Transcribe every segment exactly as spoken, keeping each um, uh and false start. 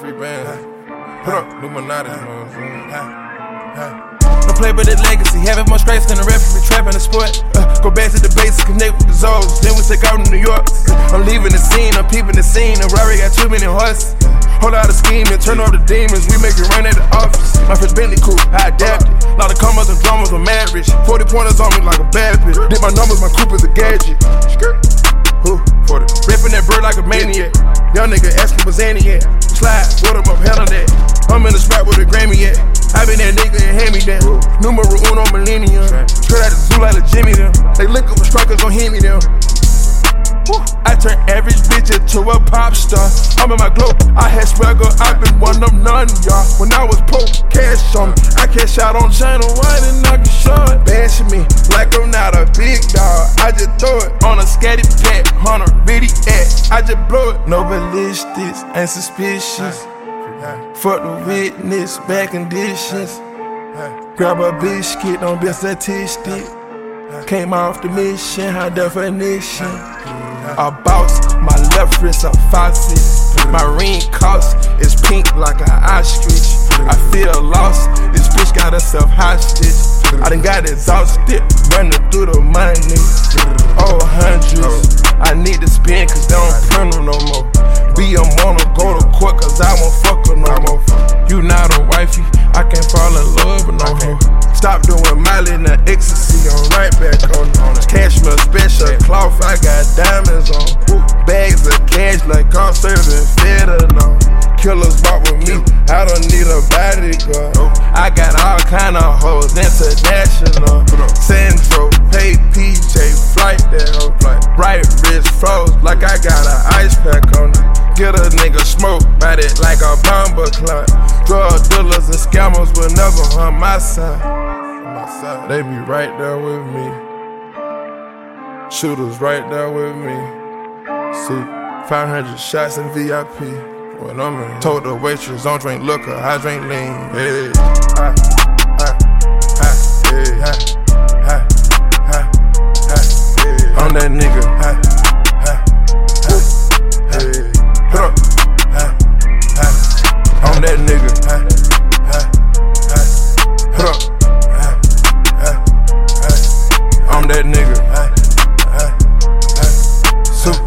free band. Put up, Illuminati, you know what I'm saying? Don't play with the legacy, having more stripes than the referee, trapping the sport. Uh, go back to the basics, connect with the Zoes, then we take out to New York. Uh, I'm leaving the scene, I'm peeping the scene, and Rory got too many horses. Whole lot of scheming, turn off the demons, we make it run at the office. My first Bentley coupe, I adapted. Lot of commas and dramas, I'm mad rich. forty pointers on me like a bad bitch. Did my numbers, my coupe is a gadget. Who? forty. Ripping that bird like a maniac. Young nigga asking what's Annie at. Slide, what up, up, hell on that. I'm in the spot with a Grammy at. I been that nigga and hand me down. Numero uno millennium. Straight out the zoo like a Jimmy them. They lick up with strikers, don't hear me them. I turn average bitch into a pop star. I'm in my glow, I had swagger, I been one of none, y'all. When I was poor, cash on me. I cash out on China White and I can show it. Bashing me like I'm not a big dog. I just throw it on a scatty pack, on a ready act. I just blow it. No ballistics, ain't suspicious. Fuck the witness, bad conditions. Grab a biscuit, don't be a statistic. Came off the mission, high definition. A boss, my left wrist a faucet. My ring cost is pink like an ostrich. I feel lost, this bitch got herself hostage. I done got exhausted, running through the money. Oh, hundreds, I need to spend cause they don't print them no more. B M wanna go to court cause I won't fuck her no more. You not a wifey, I can't fall in love with no hoe. Stop doing Miley and the ecstasy, I'm right back on it. Cashmere special cloth, I got diamonds on. Bags of cash like I'm serving fentanyl. Killers walk with me, I don't need a bodyguard. I got all kind of hoes, international. Sandro, pay P J, flight that hoe. Right wrist froze like I got an ice pack on it. Get a nigga smoke, bite it like a bomber clock. Drug dealers and scammers will never harm my side. They be right there with me. Shooters right there with me. See, five hundred shots in V I P. When I'm in, told the waitress, don't drink liquor, I drink lean. Hey, I, I, I, hey, I, I, I, I, hey. I'm that nigga. I, I, I, hey. Put up. I, I, I'm that nigga. I, I, I, put up. I'm that nigga. Soup.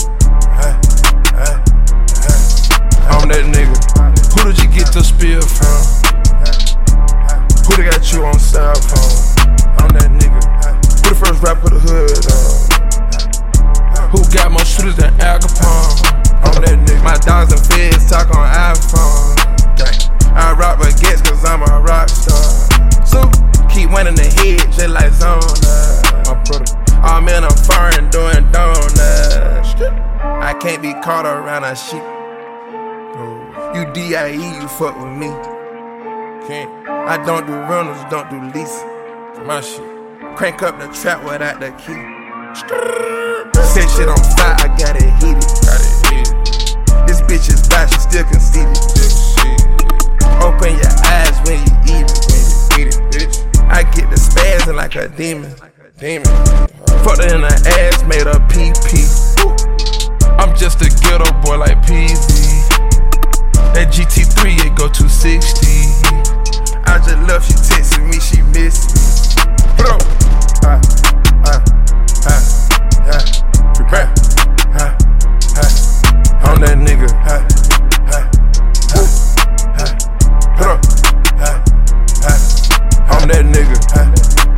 I'm that nigga. Who did you get the spear from? Who they got you on cell phone? I'm that nigga. Who the first rap of the hood on? Who got more shooters than Al Capone? I'm that nigga. My dogs and feds talk on iPhone. I rock baguettes cause I'm a rock star. Soup. Keep winning the head just like Zona. I'm in a foreign doing donuts. I can't be caught around a sheep. You D I E, you fuck with me. Can't. I don't do rentals, don't do lease. My shit. Crank up the trap without the key. Set shit on fire, I got it heated. Got it heated. This bitch is bad, she still conceited. Open your eyes when you eat it. When you eat it, bitch. I get the spazzing like a demon. Demon. Fucked her in the ass, made her pee pee. I'm just a ghetto boy like P Z. That G T three, it go two sixty. I just love she texting me, she missed me. Bro, ah, ah, ah, ah, prepare, ah, ah. I'm that nigga, ah, ah, ah, ah. Put up, ah, ah. I'm that nigga, ah.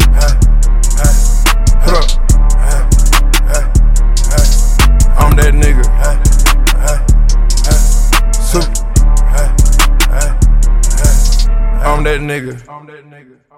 I'm that nigga. Soup. I'm that nigga. I'm that nigga.